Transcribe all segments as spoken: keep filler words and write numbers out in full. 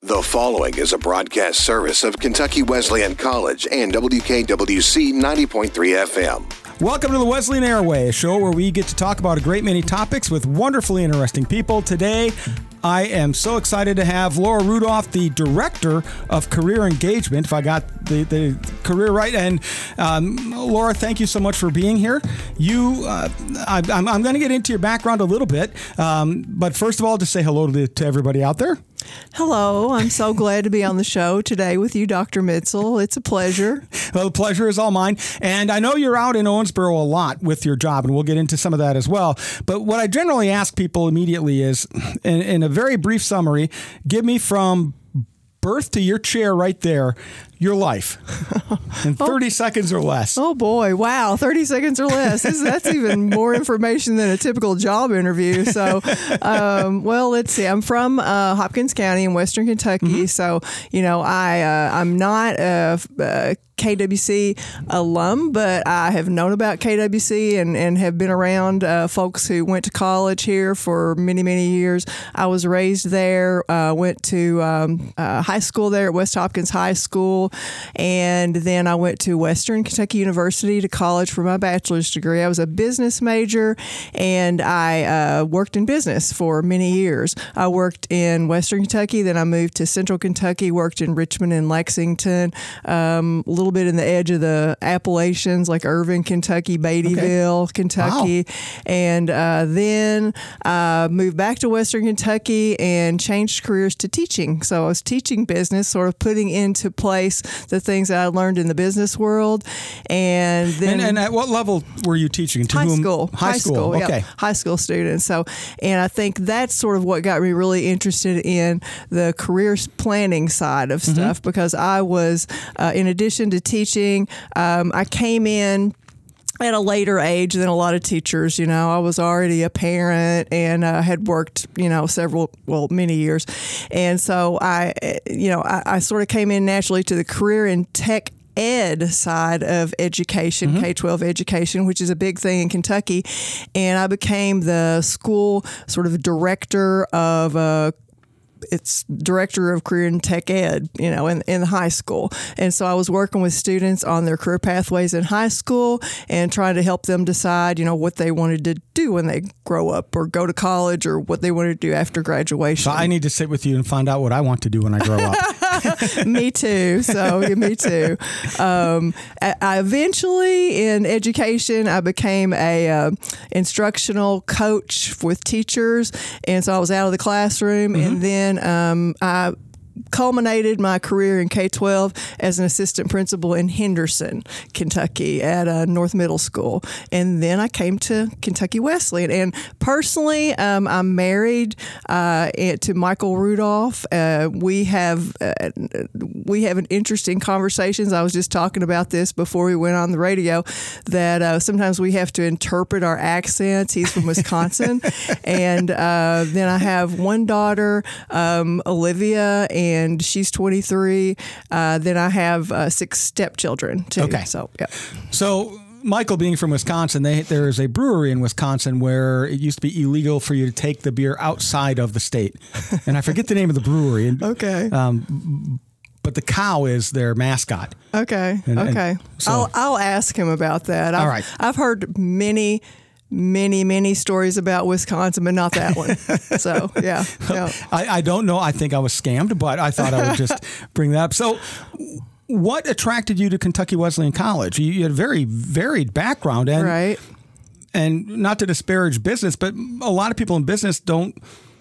The following is a broadcast service of Kentucky Wesleyan College and W K W C ninety point three F M. Welcome to the Wesleyan Airway, a show where we get to talk about a great many topics with wonderfully interesting people. Today, I am so excited to have Laura Rudolph, the Director of Career Engagement, if I got the, the career right. And um, Laura, thank you so much for being here. You, uh, I, I'm, I'm going to get into your background a little bit, um, but first of all, just say hello to, the, to everybody out there. Hello. I'm so glad to be on the show today with you, Doctor Mitzel. It's a pleasure. Well, the pleasure is all mine. And I know you're out in Owensboro a lot with your job, and we'll get into some of that as well. But what I generally ask people immediately is, in, in a very brief summary, give me from birth to your chair right there, your life in thirty oh. seconds or less. Oh, boy. Wow. thirty seconds or less. That's even more information than a typical job interview. So, um, well, let's see. I'm from uh, Hopkins County in Western Kentucky. Mm-hmm. So, you know, I, uh, I'm not a, a K W C alum, but I have known about K W C and, and have been around uh, folks who went to college here for many, many years. I was raised there, uh, went to um, uh, high school there at West Hopkins High School. And then I went to Western Kentucky University to college for my bachelor's degree. I was a business major, and I uh, worked in business for many years. I worked in Western Kentucky, then I moved to Central Kentucky, worked in Richmond and Lexington, um, a little bit in the edge of the Appalachians, like Irving, Kentucky, Beattyville, okay. Kentucky. Wow. And uh, then I moved back to Western Kentucky and changed careers to teaching. So I was teaching business, sort of putting into place the things that I learned in the business world. And then... And, and at what level were you teaching? To high whom? school. High, high school, school okay. Yeah, high school students. So, and I think that's sort of what got me really interested in the career planning side of stuff, mm-hmm. because I was, uh, in addition to teaching, um, I came in at a later age than a lot of teachers. You know, I was already a parent and uh, had worked, you know, several, well, many years. And so I, you know, I, I sort of came in naturally to the career in tech ed side of education, mm-hmm. K twelve education, which is a big thing in Kentucky. And I became the school sort of director of a it's director of career and tech ed, you know, in, in high school. And so I was working with students on their career pathways in high school and trying to help them decide, you know, what they wanted to do when they grow up or go to college or what they wanted to do after graduation. So I need to sit with you and find out what I want to do when I grow up. Me too. So yeah, me too. Um, I, I eventually in education, I became a uh, instructional coach with teachers. And so I was out of the classroom, mm-hmm. and then Um, I culminated my career in K twelve as an assistant principal in Henderson, Kentucky at a North Middle School. And then I came to Kentucky Wesleyan. And personally, um, I'm married uh, to Michael Rudolph. Uh, we have uh, we have an interesting conversations. I was just talking about this before we went on the radio, that uh, sometimes we have to interpret our accents. He's from Wisconsin. And uh, then I have one daughter, um, Olivia, and And she's twenty-three. Uh, then I have uh, six stepchildren too. Okay. So, yeah. So Michael, being from Wisconsin, they, there is a brewery in Wisconsin where it used to be illegal for you to take the beer outside of the state. And I forget the name of the brewery. Okay. Um, but the cow is their mascot. Okay. And, okay. And so, I'll I'll ask him about that. I've, all right. I've heard many. Many, many stories about Wisconsin, but not that one. So, yeah. yeah. I, I don't know. I think I was scammed, but I thought I would just bring that up. So what attracted you to Kentucky Wesleyan College? You, you had a very varied background. And, right. And not to disparage business, but a lot of people in business don't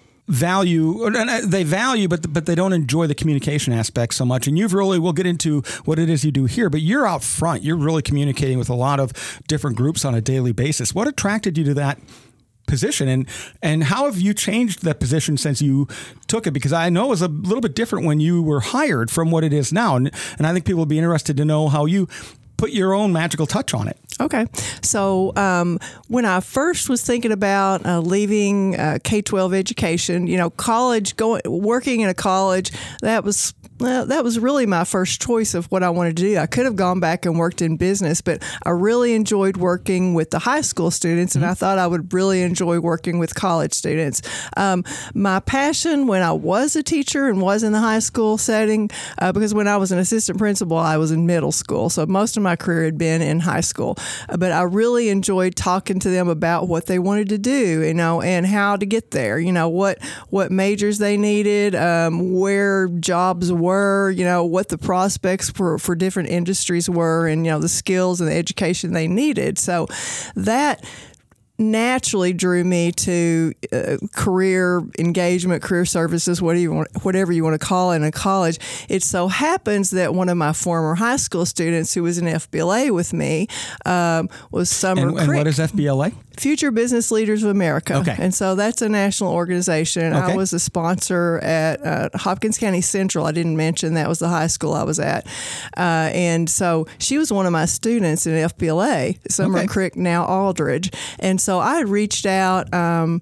value, they value, but but they don't enjoy the communication aspect so much. And you've really, we'll get into what it is you do here, but you're out front. You're really communicating with a lot of different groups on a daily basis. What attracted you to that position, and and how have you changed that position since you took it? Because I know it was a little bit different when you were hired from what it is now. And, and I think people would be interested to know how you put your own magical touch on it. Okay. So um, when I first was thinking about uh, leaving uh, K twelve education, you know, college, going, working in a college, that was well, that was really my first choice of what I wanted to do. I could have gone back and worked in business, but I really enjoyed working with the high school students, and mm-hmm. I thought I would really enjoy working with college students. Um, my passion when I was a teacher and was in the high school setting, uh, because when I was an assistant principal, I was in middle school, so most of my career had been in high school. Uh, but I really enjoyed talking to them about what they wanted to do, you know, and how to get there. You know, what what majors they needed, um, where jobs were. were, you know, what the prospects for, for different industries were, and, you know, the skills and the education they needed. So that naturally drew me to uh, career engagement, career services, whatever you want, whatever you want to call it in college. It so happens that one of my former high school students who was in F B L A with me um, was Summer and, and what is F B L A? Future Business Leaders of America. Okay. And so that's a national organization. Okay. I was a sponsor at uh, Hopkins County Central. I didn't mention that was the high school I was at. Uh, and so she was one of my students in F B L A, Summer Okay. Crick, now Aldridge. And so I reached out um,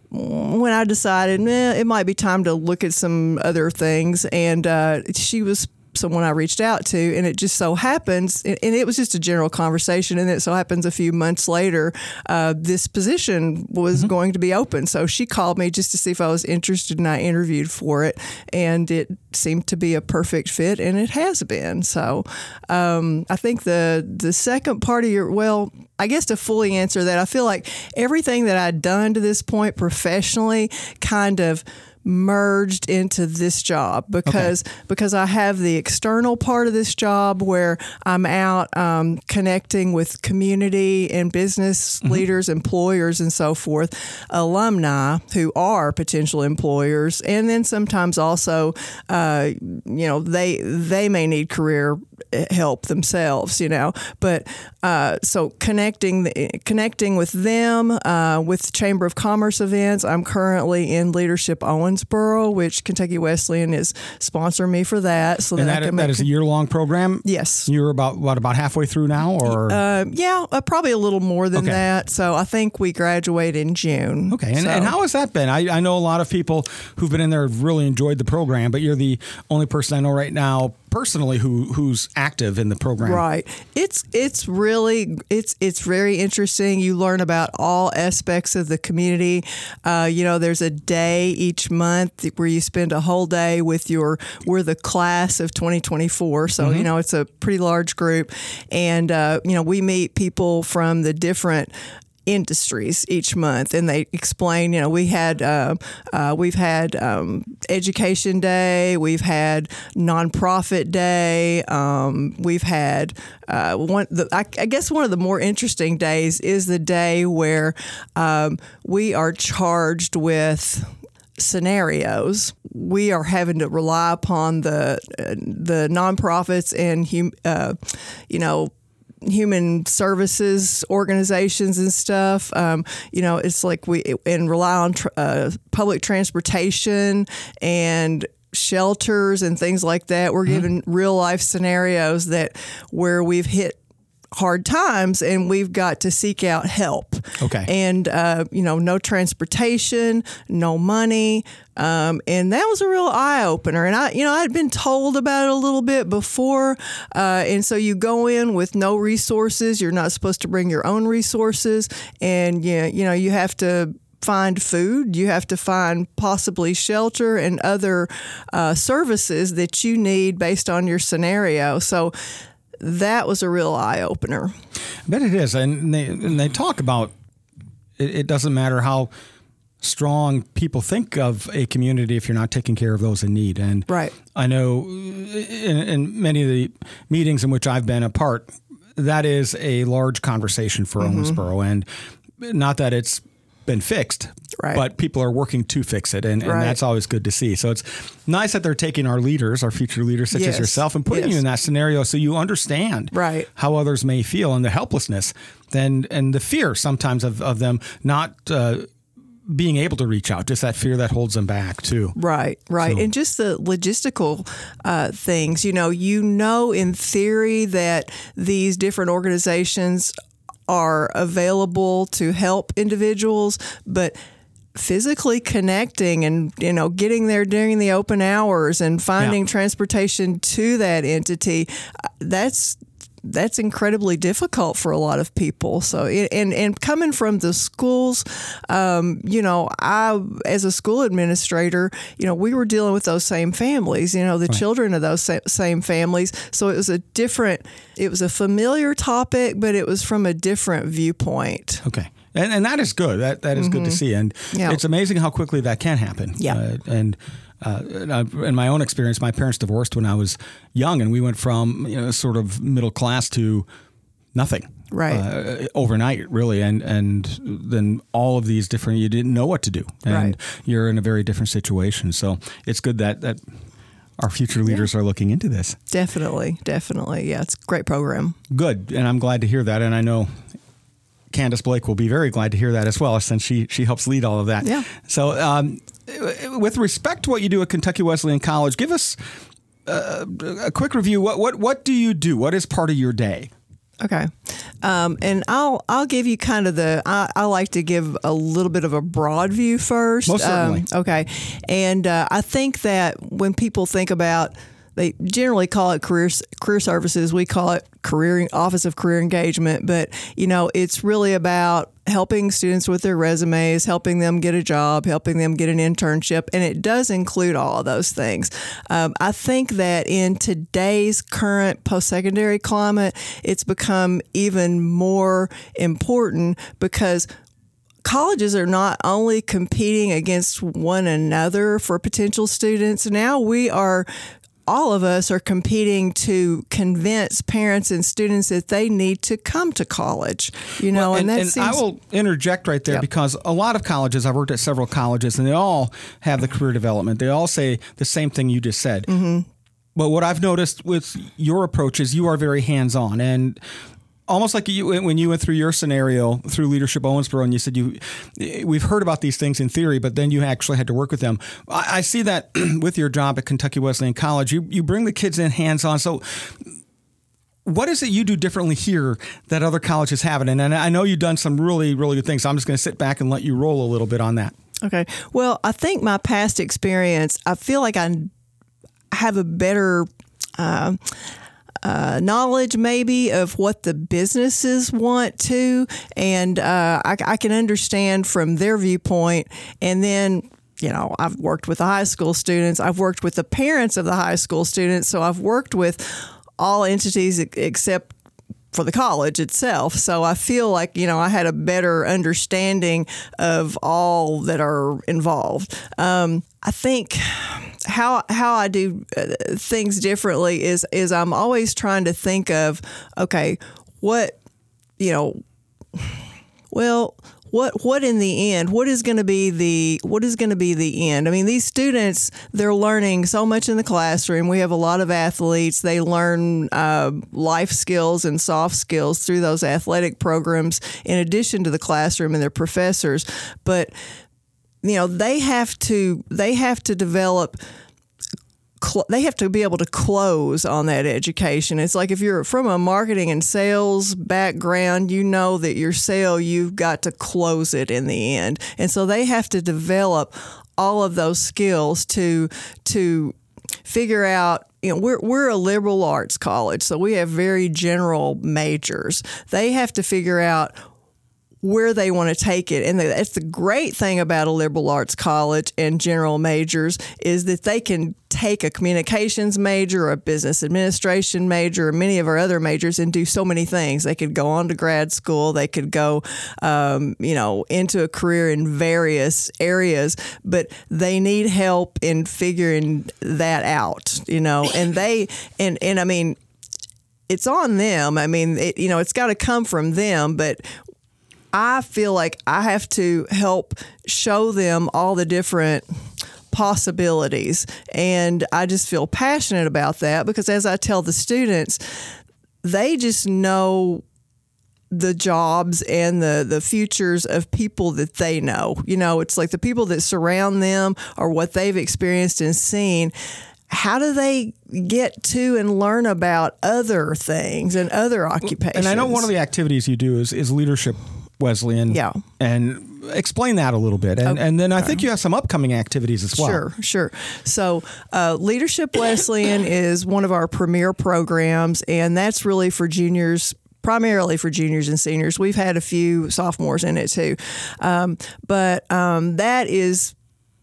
when I decided eh, it might be time to look at some other things. And uh, she was someone I reached out to, and it just so happens, and it was just a general conversation, and it so happens a few months later, uh, this position was mm-hmm. going to be open. So she called me just to see if I was interested, and I interviewed for it, and it seemed to be a perfect fit, and it has been. So um, I think the the second part of your, well, I guess to fully answer that, I feel like everything that I'd done to this point professionally kind of merged into this job because okay. because I have the external part of this job where I'm out um, connecting with community and business mm-hmm. leaders, employers, and so forth, alumni who are potential employers, and then sometimes also, uh, you know, they they may need career help themselves, you know. But uh, so connecting the, connecting with them uh, with Chamber of Commerce events. I'm currently in Leadership Owensboro, which Kentucky Wesleyan is sponsoring me for that. So and that, that, I can that make, is a year long program. Yes, you're about what about halfway through now, or uh, yeah, uh, probably a little more than okay. that. So I think we graduate in June. Okay, and, so. and how has that been? I, I know a lot of people who've been in there have really enjoyed the program, but you're the only person I know right now personally who who's active in the program. Right. It's it's really it's it's very interesting. You learn about all aspects of the community. Uh, you know, there's a day each month where you spend a whole day with your we're the class of twenty twenty-four. So, mm-hmm. you know, it's a pretty large group, and uh, you know, we meet people from the different industries each month, and they explain, you know, we had uh, uh, we've had um, Education Day, we've had Nonprofit Day, um, we've had uh, one. The, I, I guess one of the more interesting days is the day where um, we are charged with scenarios. We are having to rely upon the uh, the nonprofits and hum, uh, you know. human services organizations and stuff. Um, you know, it's like we and rely on tr- uh, public transportation and shelters and things like that. We're mm-hmm. given real life scenarios that where we've hit hard times and we've got to seek out help. Okay. And, uh, you know, no transportation, no money. Um, and that was a real eye opener. And I, you know, I'd been told about it a little bit before. Uh, and so you go in with no resources. You're not supposed to bring your own resources. And, you know, you know, you have to find food, you have to find possibly shelter and other uh, services that you need based on your scenario. So that was a real eye opener. I bet it is. And they, and they talk about it, it doesn't matter how strong people think of a community if you're not taking care of those in need. And right. I know in, in many of the meetings in which I've been a part, that is a large conversation for mm-hmm. Owensboro. And not that it's been fixed, right. but people are working to fix it, and, and right. that's always good to see. So it's nice that they're taking our leaders, our future leaders, such yes. as yourself, and putting yes. you in that scenario so you understand right. how others may feel and the helplessness and, and the fear sometimes of, of them not uh, being able to reach out, just that fear that holds them back too. Right, right. So. And just the logistical uh, things, you know, you know, in theory that these different organizations are available to help individuals, but physically connecting and, you know, getting there during the open hours and finding yeah. transportation to that entity, that's that's incredibly difficult for a lot of people. So, and and coming from the schools, um, you know, I, as a school administrator, you know, we were dealing with those same families, you know, the right. children of those same families. So it was a different, it was a familiar topic, but it was from a different viewpoint. Okay. And and that is good. That that is mm-hmm. good to see. And yeah. it's amazing how quickly that can happen. Yeah. Uh, and uh, in my own experience, my parents divorced when I was young, and we went from, you know, sort of middle class to nothing. Right. Uh, overnight, really. And and then all of these different, you didn't know what to do. And right. you're in a very different situation. So it's good that that our future leaders yeah. are looking into this. Definitely. Definitely. Yeah. It's a great program. Good. And I'm glad to hear that. And I know Candace Blake will be very glad to hear that as well, since she she helps lead all of that. Yeah. So um, with respect to what you do at Kentucky Wesleyan College, give us a, a quick review. What, what what do you do? What is part of your day? Okay. Um, and I'll I'll give you kind of the, I, I like to give a little bit of a broad view first. Most certainly. Um, okay. And uh, I think that when people think about, they generally call it career career services. We call it career Office of Career Engagement. But, you know, it's really about helping students with their resumes, helping them get a job, helping them get an internship. And it does include all of those things. Um, I think that in today's current post-secondary climate, it's become even more important because colleges are not only competing against one another for potential students. Now we are all of us are competing to convince parents and students that they need to come to college, you know, well, and, and that and seems... I will interject right there yep. because a lot of colleges, I've worked at several colleges, and they all have the career development. They all say the same thing you just said. Mm-hmm. But what I've noticed with your approach is you are very hands-on, and almost like you, when you went through your scenario through Leadership Owensboro, and you said you, we've heard about these things in theory, but then you actually had to work with them. I, I see that with your job at Kentucky Wesleyan College. You you bring the kids in hands-on. So what is it you do differently here that other colleges haven't? And, and I know you've done some really, really good things. So I'm just going to sit back and let you roll a little bit on that. Okay. Well, I think my past experience, I feel like I have a better uh, Uh, knowledge maybe of what the businesses want to, and uh, I, I can understand from their viewpoint. And then, you know, I've worked with the high school students. I've worked with the parents of the high school students. So I've worked with all entities except for the college itself. So I feel like, you know, I had a better understanding of all that are involved. Um, I think how how I do things differently is is I'm always trying to think of, okay, what, you know, well, what what in the end, what is going to be the what is going to be the end? I mean, these students, they're learning so much in the classroom. We have a lot of athletes. They learn uh, life skills and soft skills through those athletic programs, in addition to the classroom and their professors. But you know, they have to they have to develop. They have to be able to close on that education. It's like if you're from a marketing and sales background, you know that your sale, you've got to close it in the end. And so they have to develop all of those skills to to figure out, you know, we're we're a liberal arts college, so we have very general majors. They have to figure out where they want to take it. And that's the great thing about a liberal arts college and general majors is that they can take a communications major or a business administration major or many of our other majors and do so many things. They could go on to grad school. They could go, um, you know, into a career in various areas, but they need help in figuring that out, you know, and they, and, and I mean, it's on them. I mean, it, you know, it's got to come from them, but I feel like I have to help show them all the different possibilities. And I just feel passionate about that because as I tell the students, they just know the jobs and the, the futures of people that they know. You know, it's like the people that surround them or what they've experienced and seen. How do they get to and learn about other things and other occupations? And I know one of the activities you do is, is Leadership Wesleyan. Yeah. And explain that a little bit. And, Okay. and then I think you have some upcoming activities as well. Sure, sure. So, uh, Leadership Wesleyan is one of our premier programs, and that's really for juniors. Primarily for juniors and seniors. We've had a few sophomores in it too. Um, but um, that is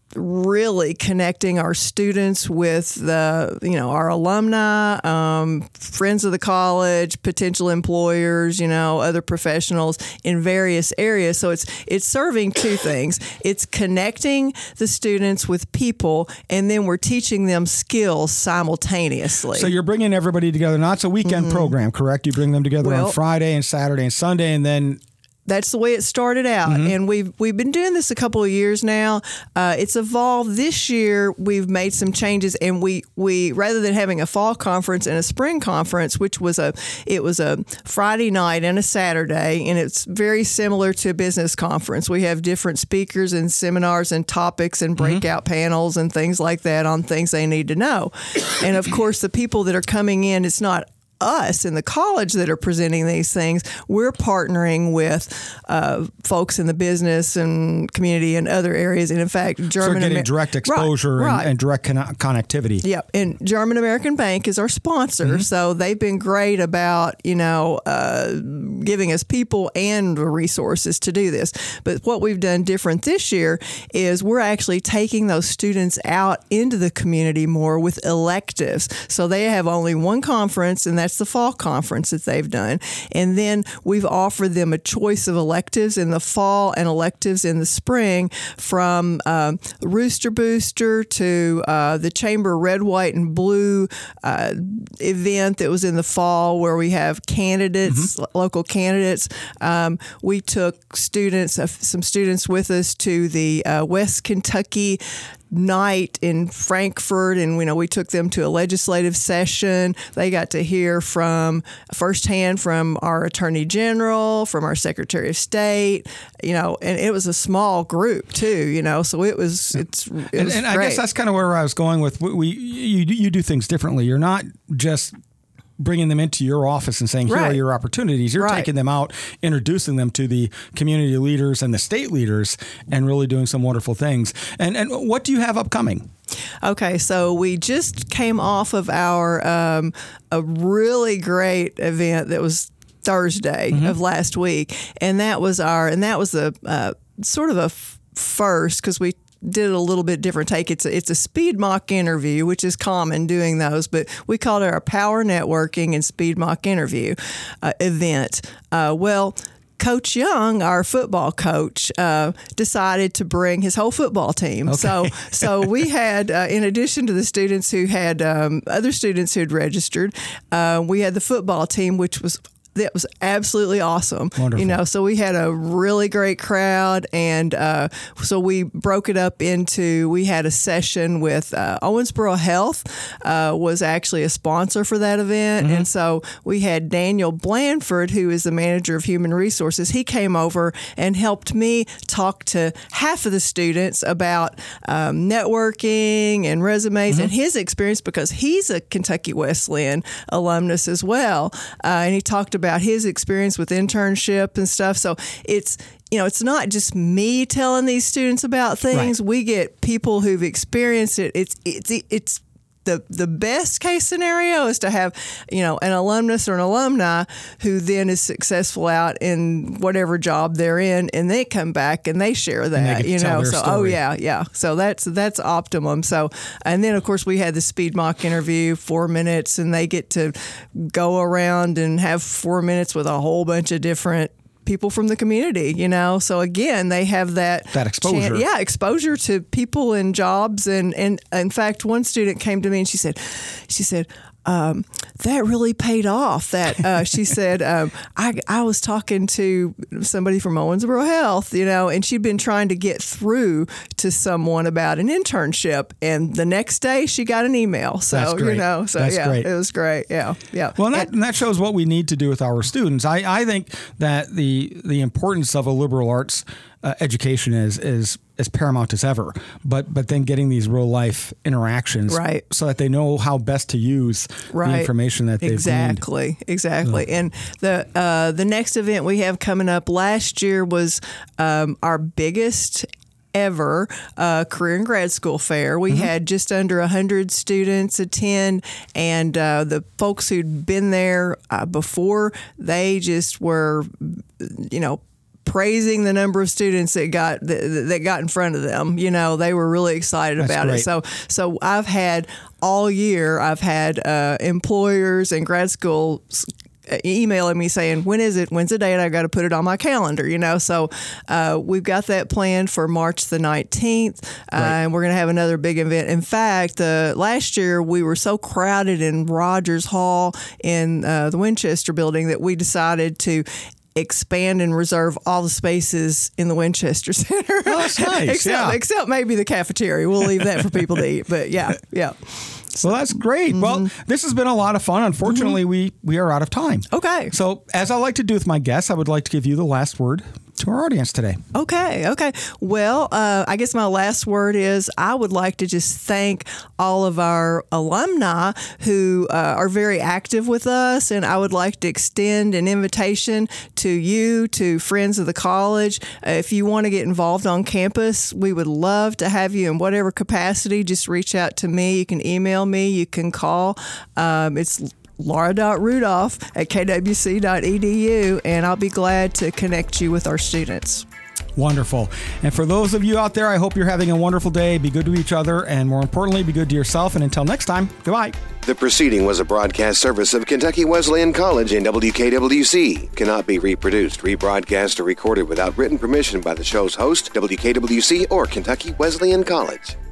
really connecting our students with the, you know, our alumni, um, friends of the college, potential employers, you know, other professionals in various areas. So it's it's serving two things. It's connecting the students with people, and then we're teaching them skills simultaneously. So you're bringing everybody together. Now, it's a weekend mm-hmm. program, correct? You bring them together well, on Friday and Saturday and Sunday, and then... That's the way it started out, mm-hmm. and we've we've been doing this a couple of years now. Uh, it's evolved. This year, we've made some changes, and we we rather than having a fall conference and a spring conference, which was a it was a Friday night and a Saturday, and it's very similar to a business conference. We have different speakers and seminars and topics and breakout mm-hmm. panels and things like that on things they need to know. And of course, the people that are coming in, it's not us in the college that are presenting these things. We're partnering with uh, folks in the business and community and other areas. And in fact, German so getting Amer- direct exposure right, and, right. and direct con- connectivity. Yeah, and German American Bank is our sponsor, mm-hmm. so they've been great about you know uh, giving us people and resources to do this. But what we've done different this year is we're actually taking those students out into the community more with electives. So they have only one conference, and that's That's the fall conference that they've done. And then we've offered them a choice of electives in the fall and electives in the spring, from um, Rooster Booster to uh, the Chamber Red, White, and Blue uh, event that was in the fall, where we have candidates, mm-hmm. local candidates. Um, we took students, uh, some students with us to the uh, West Kentucky night in Frankfort, and you know we took them to a legislative session. They got to hear from firsthand from our Attorney General, from our Secretary of State, you know, and it was a small group too, you know, so it was it's it was and, and I guess that's kind of where I was going with we you you do things differently. You're not just bringing them into your office and saying, here right. are your opportunities. You're right. taking them out, introducing them to the community leaders and the state leaders, and really doing some wonderful things. And and what do you have upcoming? Okay, so we just came off of our um, a really great event that was Thursday mm-hmm. of last week, and that was our and that was a uh, sort of a f- first because we did a little bit different take. It's a, it's a speed mock interview, which is common doing those, but we called it our Power Networking and Speed Mock Interview uh, event. Uh, well, Coach Young, our football coach, uh, decided to bring his whole football team. Okay. So, so we had, uh, in addition to the students who had um, other students who had registered, uh, we had the football team, which was that was absolutely awesome. Wonderful. You know, so we had a really great crowd, and uh, so we broke it up into. We had a session with uh, Owensboro Health uh, was actually a sponsor for that event, mm-hmm. and so we had Daniel Blanford, who is the manager of human resources. He came over and helped me talk to half of the students about um, networking and resumes mm-hmm. and his experience, because he's a Kentucky Wesleyan alumnus as well, uh, and he talked about his experience with internship and stuff. So it's, you know, it's not just me telling these students about things. Right. We get people who've experienced it. It's it's it's the the best case scenario is to have, you know, an alumnus or an alumni who then is successful out in whatever job they're in, and they come back and they share that, they you know. So story. oh yeah, yeah. So that's that's optimum. So and then of course we had the speed mock interview, four minutes, and they get to go around and have four minutes with a whole bunch of different people from the community, you know. So again, they have that that exposure. Chance, yeah, exposure to people and jobs. And, and in fact, one student came to me and she said, she said, um, that really paid off. That uh, she said, um, I, I was talking to somebody from Owensboro Health, you know, and she'd been trying to get through to someone about an internship, and the next day she got an email. So That's great. you know, so That's yeah, great. it was great. Yeah, yeah. Well, and that, and, and that shows what we need to do with our students. I, I think that the the importance of a liberal arts uh, education is is as paramount as ever. But but then getting these real life interactions, right, so that they know how best to use right. the information that they've exactly gained. exactly. Yeah. And the uh, the next event we have coming up last year was um, our biggest ever uh, career and grad school fair. We mm-hmm. had just under one hundred students attend, and uh, the folks who'd been there uh, before, they just were, you know, praising the number of students that got that, that got in front of them. You know, they were really excited That's about great. it. So, so I've had all year, I've had uh, employers and grad schools emailing me saying, when is it? When's the date? I've got to put it on my calendar, you know? So uh, we've got that planned for March the nineteenth, uh, right. and we're going to have another big event. In fact, uh, last year we were so crowded in Rogers Hall in uh, the Winchester building that we decided to expand and reserve all the spaces in the Winchester Center. Oh, that's nice. except, yeah. except maybe the cafeteria. We'll leave that for people to eat. But yeah, yeah. Well, that's great. Mm-hmm. Well, this has been a lot of fun. Unfortunately, mm-hmm. we, we are out of time. Okay. So as I like to do with my guests, I would like to give you the last word to our audience today. Okay. Okay. Well, uh, I guess my last word is I would like to just thank all of our alumni who uh, are very active with us. And I would like to extend an invitation to you, to friends of the college. Uh, if you want to get involved on campus, we would love to have you in whatever capacity. Just reach out to me. You can email me. You can call. Um, it's Laura.Rudolph at K W C dot E D U, and I'll be glad to connect you with our students. Wonderful. And for those of you out there, I hope you're having a wonderful day. Be good to each other, and more importantly, be good to yourself. And until next time, goodbye. The proceeding was a broadcast service of Kentucky Wesleyan College and W K W C. Cannot be reproduced, rebroadcast, or recorded without written permission by the show's host, W K W C, or Kentucky Wesleyan College.